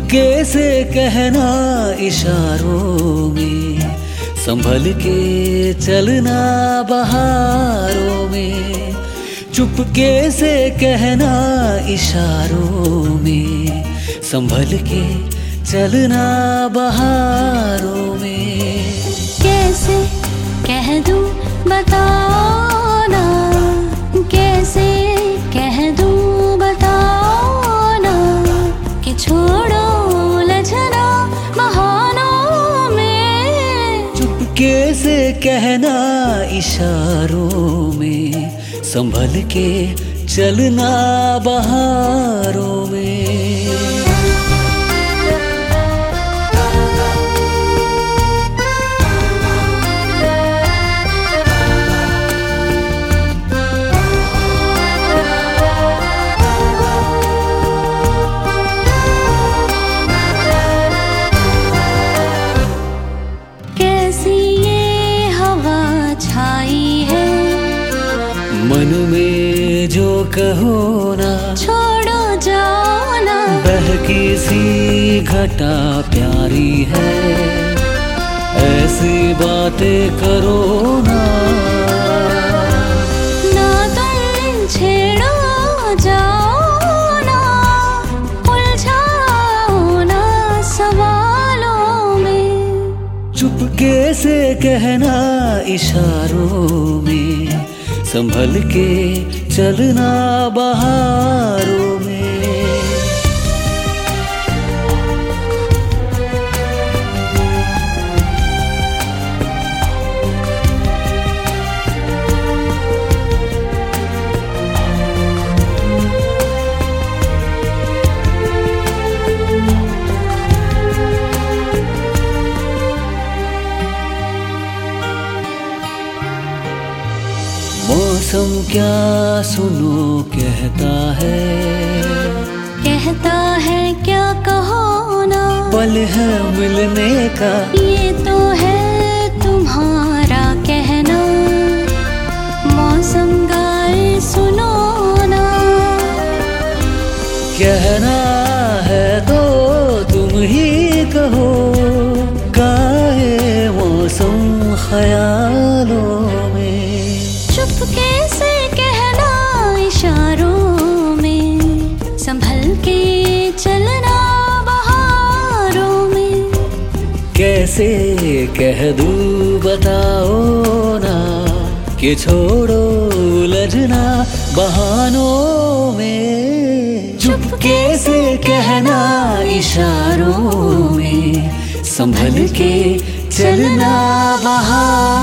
चुपके से कहना इशारों में, संभल के चलना बहारों में। चुपके से कहना इशारों में, संभल के चलना बहारों में। कैसे कह दूं बताओ ना, कैसे कह दूं बताओ ना, कि छोड़ो उलझना बहानों में। चुपके से कहना इशारों में, संभल के चलना बहारों में। मन में जो कहो ना, छोड़ो जाओ ना। बहकी सी घटा प्यारी है, ऐसी बातें करो ना। ना तुम छेड़ो जाओ ना, उलझाओ ना सवालों में। चुपके से कहना इशारों में, संभल के चलना बहारों में। मौसम क्या सुनो कहता है, कहता है क्या कहो ना। पल है मिलने का, ये तो है तुम्हारा कहना। मौसम गाए सुनो ना, कहना है तो तुम ही कहो। गाए मौसम ख्यालों में, चुपके से कहना इशारों में, संभल के चलना बहारों में। कैसे कह दूं बताओ ना, कि छोड़ो उलझना बहानों में। चुपके से कहना इशारों में, संभल के चलना बहारों